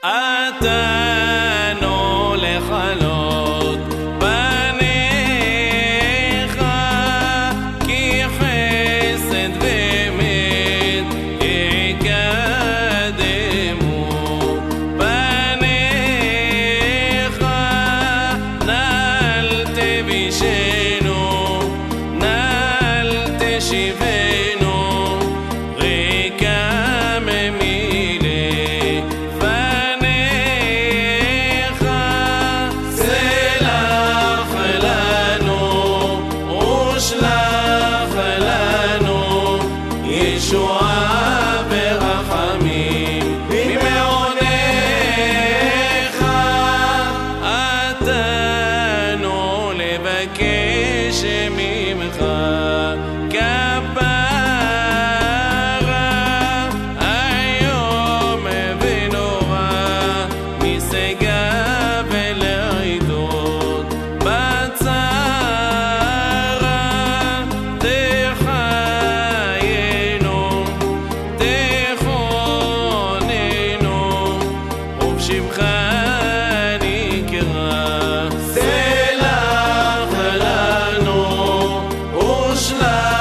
אתנו לכלות פניך, כי חסד ואמת יקדמו פניך. נל תבישנו, נל תשיבנו, ריקם מילי פניך. סלח לנו ושלח לנו ישועה ורחמים ממעונך. אתנו לבקש ממך כפרה היום ונורא, משגה ולעיתות בצרה. תחיינו, תכוננו, ובשמך נקרא. סלח לנו ושלח